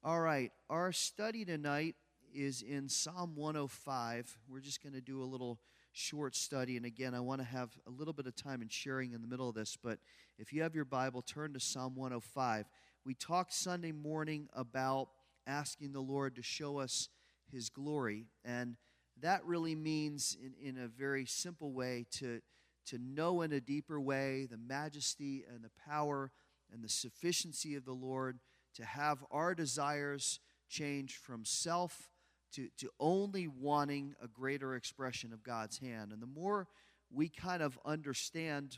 All right, our study tonight is in Psalm 105. We're just going to do a little short study. And again, I want to have a little bit of time in sharing in the middle of this. But if you have your Bible, turn to Psalm 105. We talked Sunday morning about asking the Lord to show us His glory. And that really means, in a very simple way, to know in a deeper way the majesty and the power and the sufficiency of the Lord, to have our desires change from self to only wanting a greater expression of God's hand. And the more we kind of understand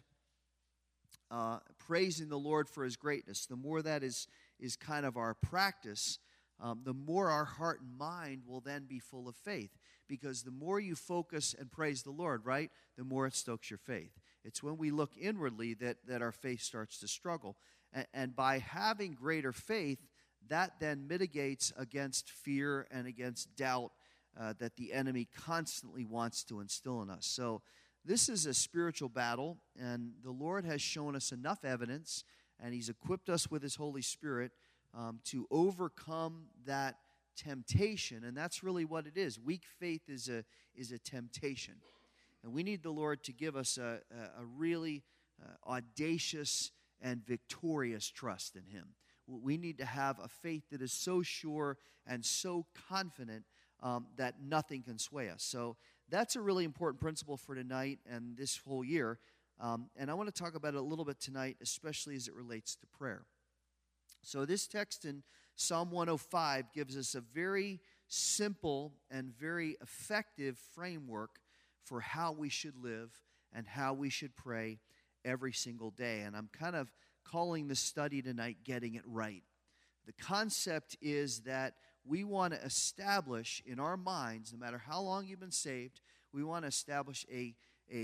praising the Lord for His greatness, the more that is kind of our practice, the more our heart and mind will then be full of faith. Because the more you focus and praise the Lord, right, the more it stokes your faith. It's when we look inwardly that our faith starts to struggle. And by having greater faith, that then mitigates against fear and against doubt that the enemy constantly wants to instill in us. So this is a spiritual battle, and the Lord has shown us enough evidence, and He's equipped us with His Holy Spirit to overcome that temptation. And that's really what it is. Weak faith is a temptation. And we need the Lord to give us a really audacious and victorious trust in Him. We need to have a faith that is so sure and so confident that nothing can sway us. So that's a really important principle for tonight and this whole year. And I want to talk about it a little bit tonight, especially as it relates to prayer. So this text in Psalm 105 gives us a very simple and very effective framework for how we should live and how we should pray every single day. And I'm kind of calling the study tonight Getting It Right. The concept is that we want to establish in our minds, no matter how long you've been saved, we want to establish a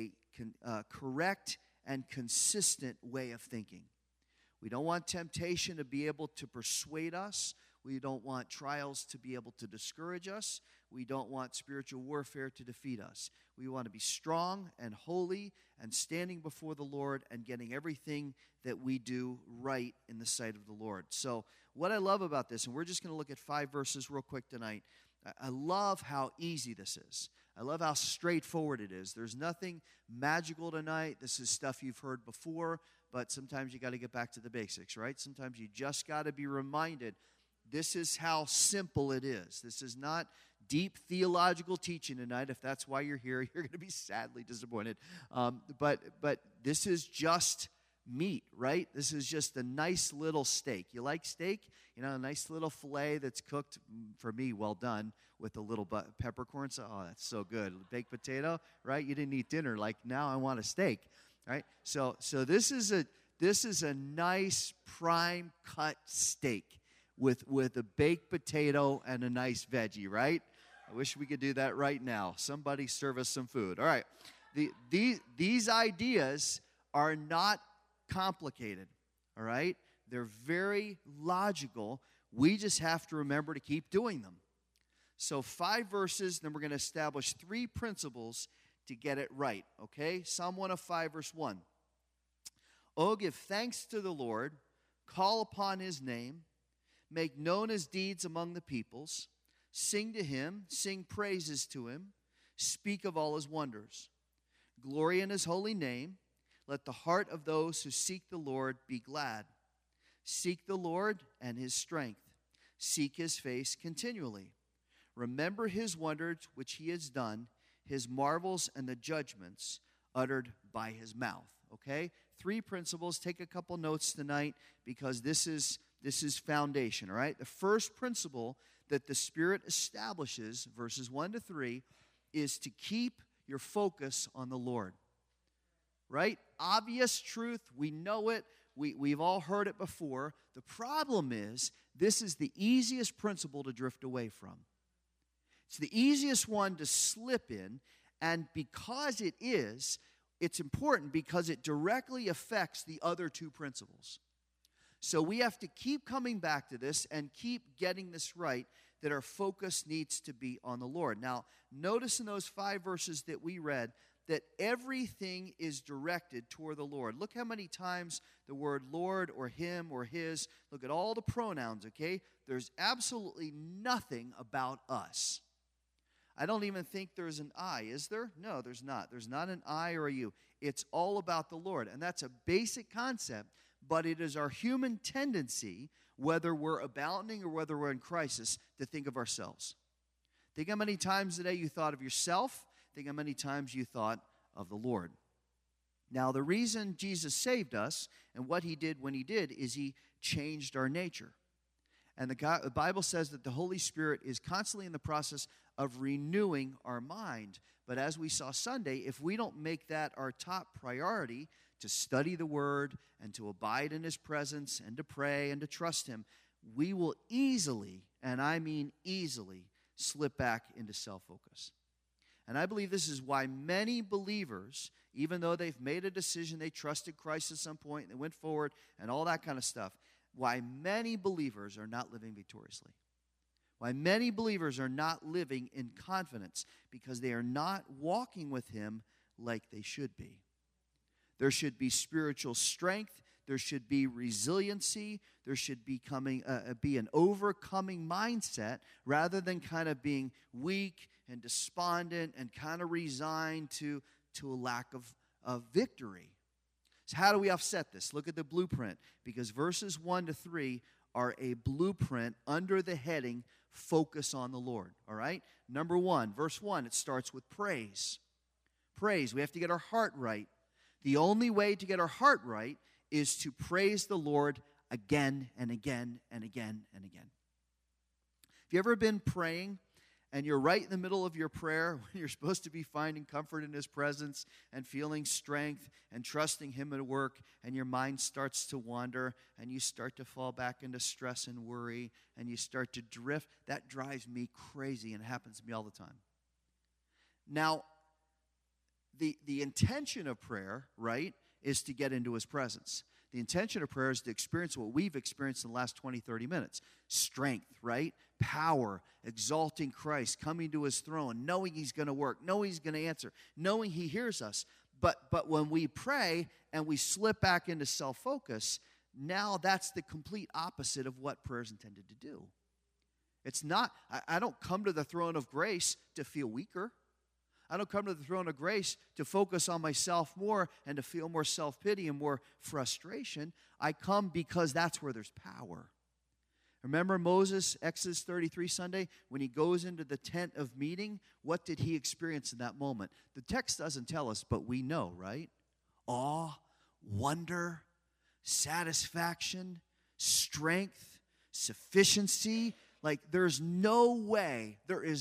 correct and consistent way of thinking. We don't want temptation to be able to persuade us. We don't want trials to be able to discourage us. We don't want spiritual warfare to defeat us. We want to be strong and holy and standing before the Lord and getting everything that we do right in the sight of the Lord. So what I love about this, and we're just going to look at 5 verses real quick tonight. I love how easy this is. I love how straightforward it is. There's nothing magical tonight. This is stuff you've heard before, but sometimes you got to get back to the basics, right? Sometimes you just got to be reminded this is how simple it is. This is not deep theological teaching tonight. If that's why you're here, you're going to be sadly disappointed. But this is just meat, right? This is just a nice little steak. You like steak? You know, a nice little filet that's cooked, for me, well done, with a little peppercorns. Oh, that's so good. Baked potato, right? You didn't eat dinner. Like, now I want a steak, right? So this is a nice prime cut steak with a baked potato and a nice veggie, right? I wish we could do that right now. Somebody serve us some food. All right. These ideas are not complicated, all right? They're very logical. We just have to remember to keep doing them. So 5 verses, then we're going to establish 3 principles to get it right, okay? Psalm 105, verse 1. Oh, give thanks to the Lord, call upon His name, make known His deeds among the peoples, sing to Him, sing praises to Him, speak of all His wonders. Glory in His holy name. Let the heart of those who seek the Lord be glad. Seek the Lord and His strength. Seek His face continually. Remember His wonders which He has done, His marvels and the judgments uttered by His mouth. Okay? 3 principles. Take a couple notes tonight because this is foundation, all right? The first principle that the Spirit establishes, verses 1 to 3, is to keep your focus on the Lord. Right? Obvious truth. We know it. We've all heard it before. The problem is, this is the easiest principle to drift away from. It's the easiest one to slip in, and because it is, it's important because it directly affects the other 2 principles. So we have to keep coming back to this and keep getting this right, that our focus needs to be on the Lord. Now, notice in those 5 verses that we read that everything is directed toward the Lord. Look how many times the word Lord or him or his, look at all the pronouns, okay? There's absolutely nothing about us. I don't even think there's an I, is there? No, there's not. There's not an I or a you. It's all about the Lord, and that's a basic concept, but it is our human tendency, whether we're abounding or whether we're in crisis, to think of ourselves. Think how many times today you thought of yourself. Think how many times you thought of the Lord. Now, the reason Jesus saved us and what he did when he did is he changed our nature. And the Bible says that the Holy Spirit is constantly in the process of renewing our mind. But as we saw Sunday, if we don't make that our top priority, to study the Word and to abide in his presence and to pray and to trust him, we will easily, and I mean easily, slip back into self-focus. And I believe this is why many believers, even though they've made a decision, they trusted Christ at some point, they went forward and all that kind of stuff, why many believers are not living victoriously. Why many believers are not living in confidence, because they are not walking with him like they should be. There should be spiritual strength. There should be resiliency. There should be an overcoming mindset rather than kind of being weak and despondent and kind of resigned to a lack of victory. So how do we offset this? Look at the blueprint, because verses 1 to 3 are a blueprint under the heading, focus on the Lord, all right? Number 1, verse 1, it starts with praise. Praise. We have to get our heart right. The only way to get our heart right is to praise the Lord again and again and again and again. Have you ever been praying and you're right in the middle of your prayer when you're supposed to be finding comfort in his presence and feeling strength and trusting him at work, and your mind starts to wander and you start to fall back into stress and worry and you start to drift? That drives me crazy, and it happens to me all the time. Now, the intention of prayer, right, is to get into his presence. The intention of prayer is to experience what we've experienced in the last 20, 30 minutes. Strength, right? Power, exalting Christ, coming to his throne, knowing he's going to work, knowing he's going to answer, knowing he hears us. But when we pray and we slip back into self-focus, now that's the complete opposite of what prayer is intended to do. It's not, I don't come to the throne of grace to feel weaker. I don't come to the throne of grace to focus on myself more and to feel more self-pity and more frustration. I come because that's where there's power. Remember Moses, Exodus 33 Sunday, when he goes into the tent of meeting, what did he experience in that moment? The text doesn't tell us, but we know, right? Awe, wonder, satisfaction, strength, sufficiency. Like there is no way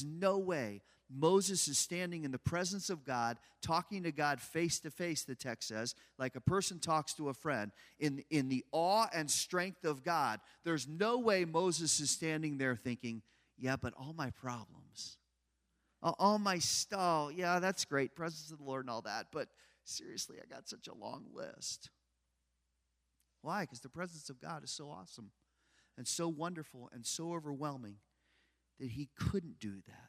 Moses is standing in the presence of God, talking to God face to face, the text says, like a person talks to a friend, in the awe and strength of God. There's no way Moses is standing there thinking, yeah, but all my problems, all my stuff, yeah, that's great, presence of the Lord and all that, but seriously, I got such a long list. Why? Because the presence of God is so awesome and so wonderful and so overwhelming that he couldn't do that.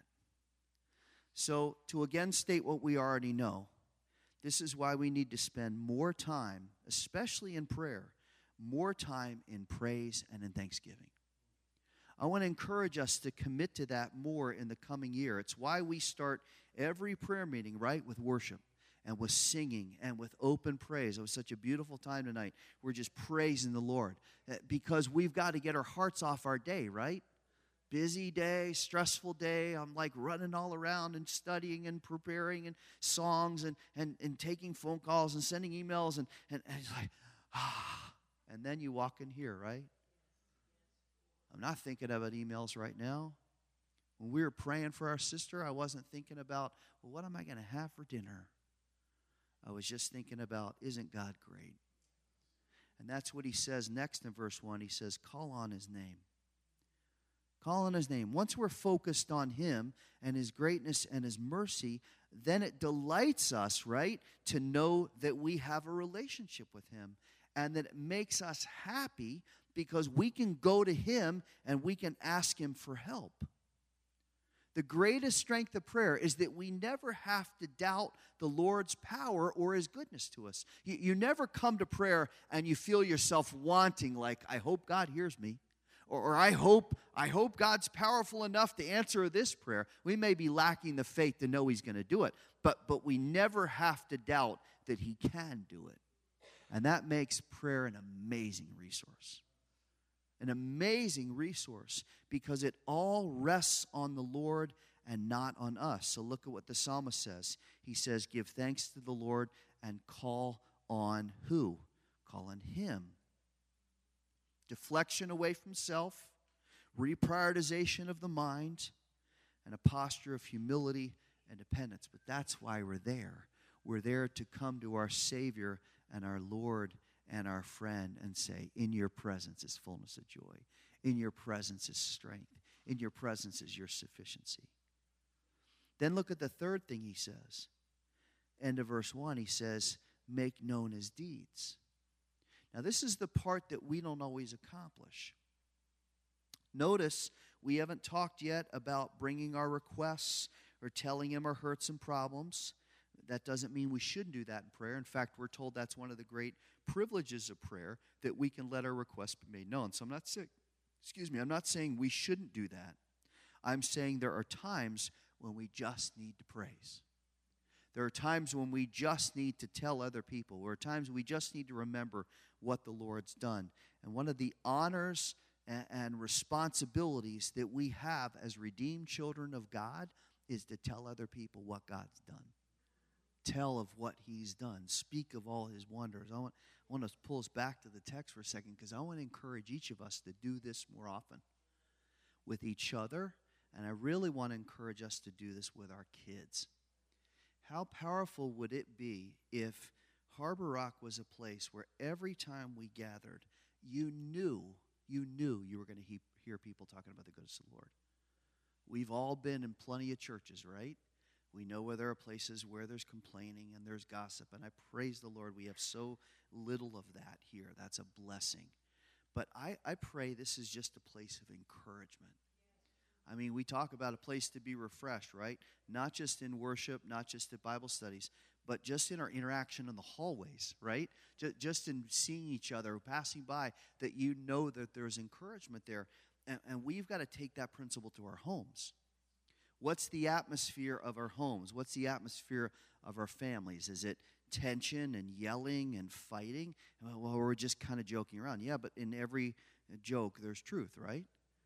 So, to again state what we already know, this is why we need to spend more time, especially in prayer, more time in praise and in thanksgiving. I want to encourage us to commit to that more in the coming year. It's why we start every prayer meeting, right, with worship and with singing and with open praise. It was such a beautiful time tonight. We're just praising the Lord because we've got to get our hearts off our day, right? Busy day, stressful day. I'm like running all around and studying and preparing and songs and taking phone calls and sending emails and it's like, and then you walk in here, right? I'm not thinking about emails right now. When we were praying for our sister, I wasn't thinking about, well, what am I going to have for dinner? I was just thinking about, isn't God great? And that's what he says next in verse 1. He says, call on his name. Call on his name. Once we're focused on him and his greatness and his mercy, then it delights us, right, to know that we have a relationship with him and that it makes us happy because we can go to him and we can ask him for help. The greatest strength of prayer is that we never have to doubt the Lord's power or his goodness to us. You never come to prayer and you feel yourself wanting, like, I hope God hears me. Or I hope God's powerful enough to answer this prayer. We may be lacking the faith to know he's going to do it, but we never have to doubt that he can do it. And that makes prayer an amazing resource. An amazing resource because it all rests on the Lord and not on us. So look at what the psalmist says. He says, give thanks to the Lord and call on who? Call on him. Deflection away from self, reprioritization of the mind, and a posture of humility and dependence. But that's why we're there. We're there to come to our Savior and our Lord and our friend and say, in your presence is fullness of joy. In your presence is strength. In your presence is your sufficiency. Then look at the third thing he says. End of verse 1, he says, make known his deeds. Now this is the part that we don't always accomplish. Notice we haven't talked yet about bringing our requests or telling him our hurts and problems. That doesn't mean we shouldn't do that in prayer. In fact, we're told that's one of the great privileges of prayer, that we can let our requests be made known. So I'm not saying we shouldn't do that. I'm saying there are times when we just need to praise. There are times when we just need to tell other people. There are times we just need to remember what the Lord's done. And one of the honors and responsibilities that we have as redeemed children of God is to tell other people what God's done. Tell of what he's done. Speak of all his wonders. I want to pull us back to the text for a second because I want to encourage each of us to do this more often with each other. And I really want to encourage us to do this with our kids. How powerful would it be if Harbor Rock was a place where every time we gathered, you knew you were going to hear people talking about the goodness of the Lord. We've all been in plenty of churches, right? We know where there are places where there's complaining and there's gossip, and I praise the Lord we have so little of that here. That's a blessing. But I pray this is just a place of encouragement. I mean, we talk about a place to be refreshed, right? Not just in worship, not just at Bible studies, but just in our interaction in the hallways, right? Just in seeing each other, passing by, that you know that there's encouragement there. And we've got to take that principle to our homes. What's the atmosphere of our homes? What's the atmosphere of our families? Is it tension and yelling and fighting? Well, we're just kind of joking around. Yeah, but in every joke, there's truth, right?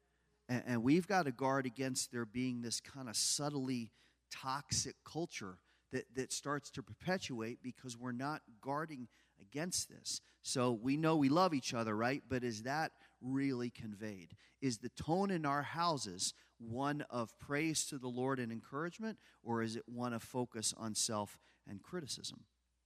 And we've got to guard against there being this kind of subtly toxic culture that starts to perpetuate because we're not guarding against this. So we know we love each other, right? But is that really conveyed? Is the tone in our houses one of praise to the Lord and encouragement, or is it one of focus on self and criticism?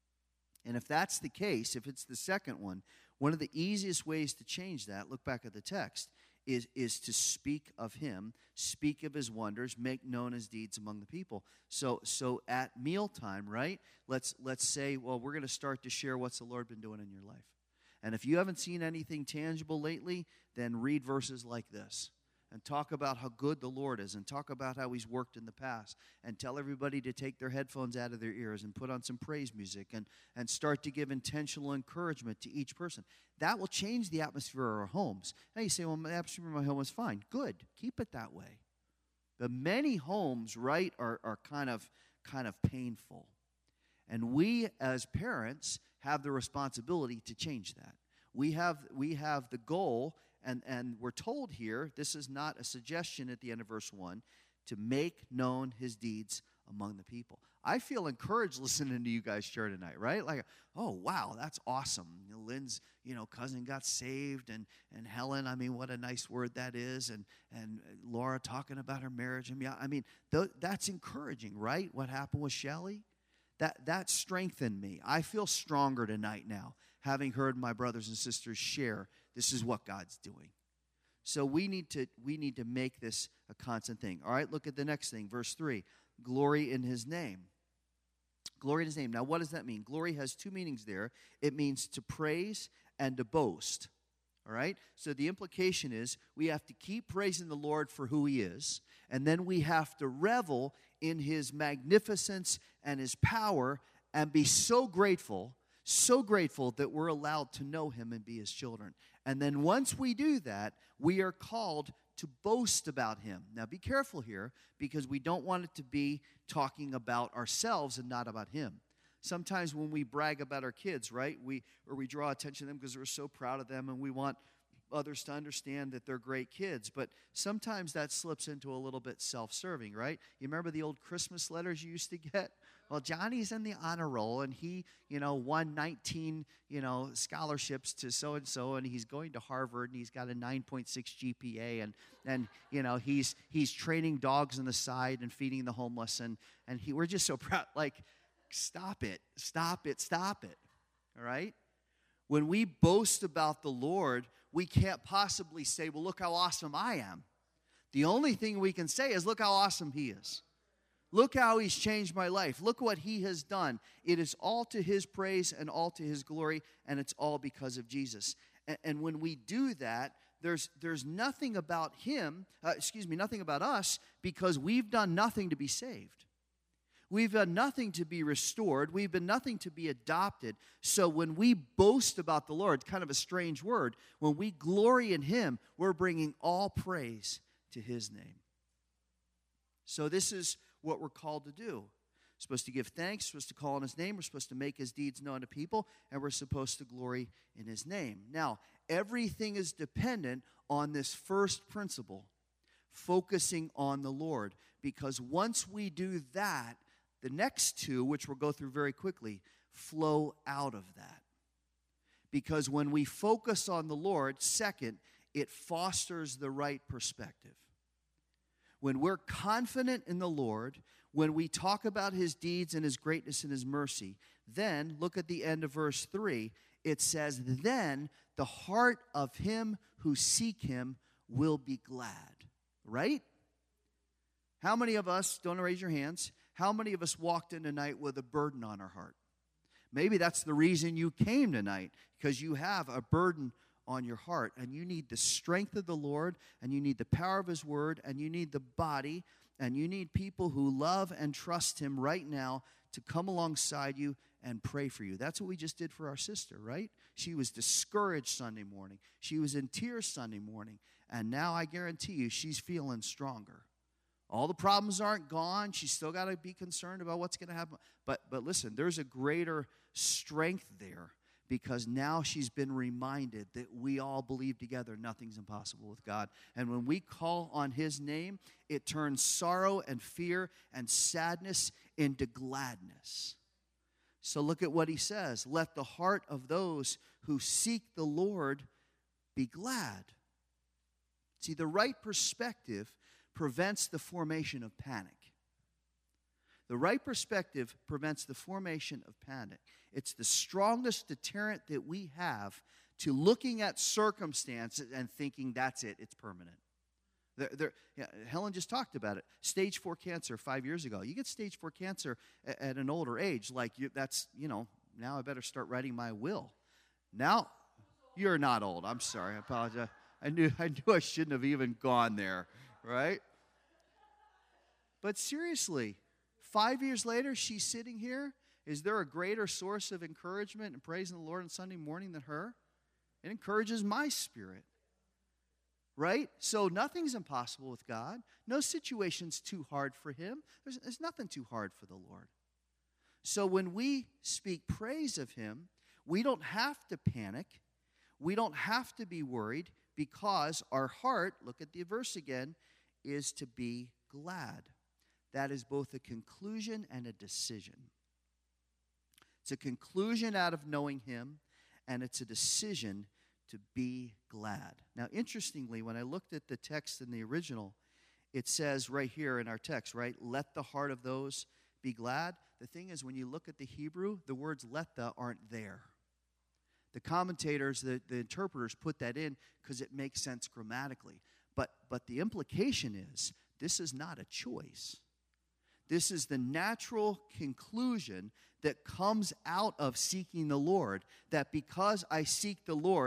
And if that's the case, if it's the second one of the easiest ways to change that, look back at the text, is to speak of him, speak of his wonders, make known his deeds among the people. So at mealtime, right, let's say, well, we're going to start to share what's the Lord been doing in your life. And if you haven't seen anything tangible lately, then read verses like this and talk about how good the Lord is and talk about how he's worked in the past and tell everybody to take their headphones out of their ears and put on some praise music and start to give intentional encouragement to each person. That will change the atmosphere of our homes. Now you say, well, the atmosphere of my home is fine. Good. Keep it that way. But many homes, right, are kind of painful. And we as parents have the responsibility to change that. We have the goal, and we're told here, this is not a suggestion at the end of verse 1, to make known his deeds among the people. I feel encouraged listening to you guys share tonight, right? Like, oh, wow, that's awesome. Lynn's, cousin got saved, and Helen, I mean, what a nice word that is, and Laura talking about her marriage. That's encouraging, right? What happened with Shelley? That strengthened me. I feel stronger tonight now, having heard my brothers and sisters share this is what God's doing. So we need to make this a constant thing. All right, look at the next thing, verse 3. Glory in his name. Glory in his name. Now, what does that mean? Glory has two meanings there. It means to praise and to boast. All right? So the implication is we have to keep praising the Lord for who he is, and then we have to revel in his magnificence and his power and be so grateful that we're allowed to know him and be his children. And then once we do that, we are called to boast about him. Now be careful here, because we don't want it to be talking about ourselves and not about him. Sometimes when we brag about our kids, right, we draw attention to them because we're so proud of them and we want others to understand that they're great kids. But sometimes that slips into a little bit self-serving, right? You remember the old Christmas letters you used to get? Well, Johnny's in the honor roll, and he, won 19, scholarships to so-and-so, and he's going to Harvard, and he's got a 9.6 GPA, and he's training dogs on the side and feeding the homeless, and we're just so proud. Like, stop it, all right? When we boast about the Lord, we can't possibly say, well, look how awesome I am. The only thing we can say is, look how awesome he is. Look how he's changed my life. Look what he has done. It is all to his praise and all to his glory, and it's all because of Jesus. And when we do that, there's nothing about nothing about us, because we've done nothing to be saved. We've done nothing to be restored. We've done nothing to be adopted. So when we boast about the Lord, it's kind of a strange word. When we glory in him, we're bringing all praise to his name. So this is what we're called to do. We're supposed to give thanks, we're supposed to call on his name, we're supposed to make his deeds known to people, and we're supposed to glory in his name. Now, everything is dependent on this first principle, focusing on the Lord, because once we do that, the next two, which we'll go through very quickly, flow out of that. Because when we focus on the Lord, second, it fosters the right perspective. When we're confident in the Lord, when we talk about his deeds and his greatness and his mercy, then, look at the end of verse 3, it says, then the heart of him who seek him will be glad. Right? How many of us, don't raise your hands, how many of us walked in tonight with a burden on our heart? Maybe that's the reason you came tonight, because you have a burden on your heart, and you need the strength of the Lord, and you need the power of his word, and you need the body, and you need people who love and trust him right now to come alongside you and pray for you. That's what we just did for our sister, right? She was discouraged Sunday morning. She was in tears Sunday morning, and now I guarantee you she's feeling stronger. All the problems aren't gone. She's still got to be concerned about what's going to happen. But listen, there's a greater strength there, because now she's been reminded that we all believe together nothing's impossible with God. And when we call on his name, it turns sorrow and fear and sadness into gladness. So look at what he says. Let the heart of those who seek the Lord be glad. See, the right perspective prevents the formation of panic. The right perspective prevents the formation of panic. It's the strongest deterrent that we have to looking at circumstances and thinking that's it, it's permanent. Helen just talked about it. Stage 4 cancer 5 years ago. You get stage 4 cancer at an older age, now I better start writing my will. Now, you're not old. I'm sorry. I apologize. I knew I shouldn't have even gone there, right? But seriously, 5 years later, she's sitting here. Is there a greater source of encouragement and praising the Lord on Sunday morning than her? It encourages my spirit, right? So nothing's impossible with God. No situation's too hard for him. There's nothing too hard for the Lord. So when we speak praise of him, we don't have to panic. We don't have to be worried, because our heart, look at the verse again, is to be glad. That is both a conclusion and a decision. It's a conclusion out of knowing him, and it's a decision to be glad. Now, interestingly, when I looked at the text in the original, it says right here in our text, right, let the heart of those be glad. The thing is, when you look at the Hebrew, the words let the aren't there. The commentators, the interpreters put that in because it makes sense grammatically. But the implication is, this is not a choice. This is the natural conclusion that comes out of seeking the Lord, that because I seek the Lord,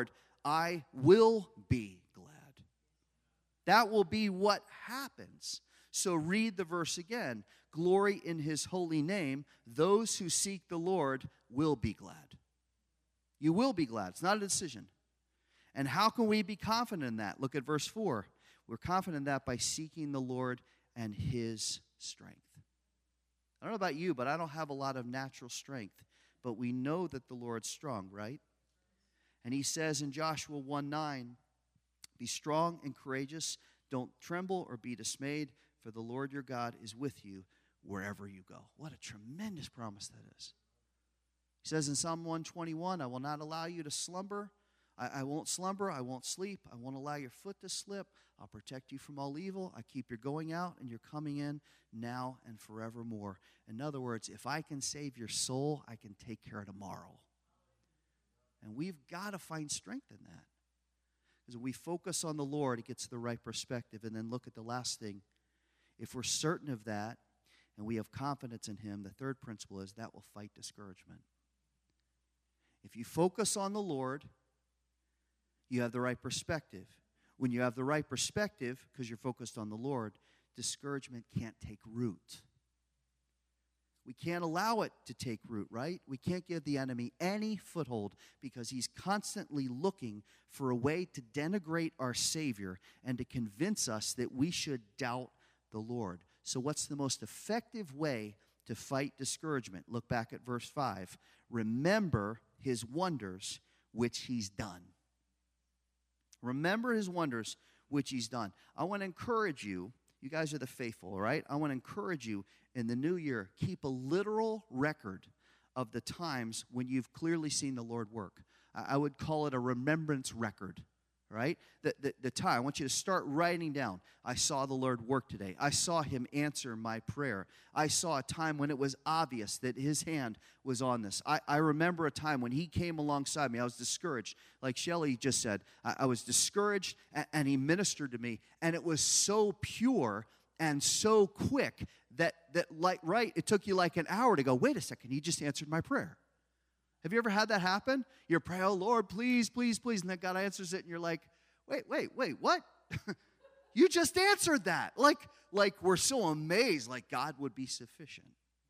I will be glad. That will be what happens. So read the verse again. Glory in his holy name. Those who seek the Lord will be glad. You will be glad. It's not a decision. And how can we be confident in that? Look at verse 4. We're confident in that by seeking the Lord and his strength. I don't know about you, but I don't have a lot of natural strength. But we know that the Lord's strong, right? And he says in Joshua 1:9, be strong and courageous. Don't tremble or be dismayed, for the Lord your God is with you wherever you go. What a tremendous promise that is. He says in Psalm 121, I will not allow you to slumber. I won't slumber. I won't sleep. I won't allow your foot to slip. I'll protect you from all evil. I keep your going out and your coming in now and forevermore. In other words, if I can save your soul, I can take care of tomorrow. And we've got to find strength in that. Because when we focus on the Lord, it gets the right perspective. And then look at the last thing. If we're certain of that and we have confidence in him, the third principle is that will fight discouragement. If you focus on the Lord, you have the right perspective. When you have the right perspective, because you're focused on the Lord, discouragement can't take root. We can't allow it to take root, right? We can't give the enemy any foothold because he's constantly looking for a way to denigrate our Savior and to convince us that we should doubt the Lord. So what's the most effective way to fight discouragement? Look back at verse 5. Remember his wonders which he's done. Remember his wonders which he's done. I want to encourage you. You guys are the faithful, all right? I want to encourage you in the new year, keep a literal record of the times when you've clearly seen the Lord work. I would call it a remembrance record, right? The time. I want you to start writing down. I saw the Lord work today. I saw him answer my prayer. I saw a time when it was obvious that his hand was on this. I remember a time when he came alongside me. I was discouraged. Like Shelley just said, I was discouraged, and he ministered to me. And it was so pure and so quick that it took you like an hour to go, wait a second, he just answered my prayer. Have you ever had that happen? You're praying, oh, Lord, please, please, please. And then God answers it, and you're like, wait, what? You just answered that. Like we're so amazed, like God would be sufficient.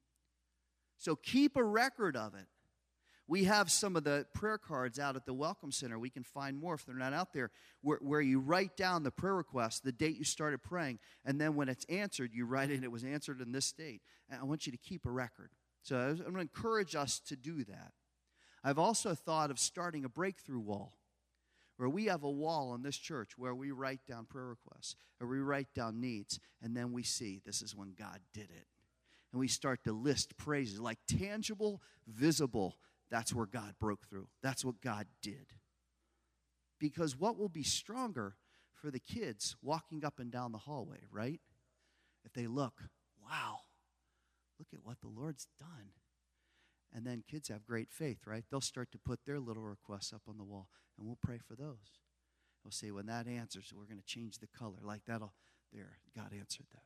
So keep a record of it. We have some of the prayer cards out at the Welcome Center. We can find more if they're not out there, where you write down the prayer request, the date you started praying, and then when it's answered, you write in, it was answered in this date. And I want you to keep a record. So I'm going to encourage us to do that. I've also thought of starting a breakthrough wall, where we have a wall in this church where we write down prayer requests, or we write down needs, and then we see this is when God did it. And we start to list praises, like tangible, visible. That's where God broke through. That's what God did. Because what will be stronger for the kids walking up and down the hallway, right? If they look, wow, look at what the Lord's done. And then kids have great faith, right? They'll start to put their little requests up on the wall, and we'll pray for those. We'll say, when that answers, we're going to change the color. Like that'll, there, God answered that.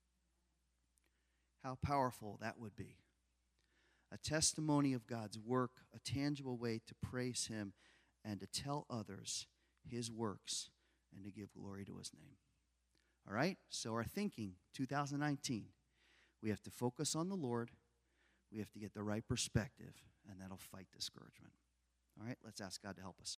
How powerful that would be. A testimony of God's work, a tangible way to praise him and to tell others his works and to give glory to his name. All right? So our thinking, 2019, we have to focus on the Lord. We have to get the right perspective, and that'll fight discouragement. All right? Let's ask God to help us.